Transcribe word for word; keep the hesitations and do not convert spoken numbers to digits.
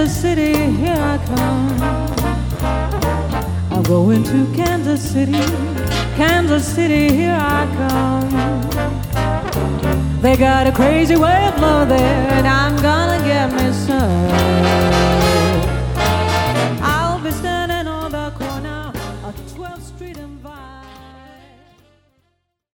Kansas City, here I come. I'm going to Kansas City, Kansas City, here I come. They got a crazy way of love there, and I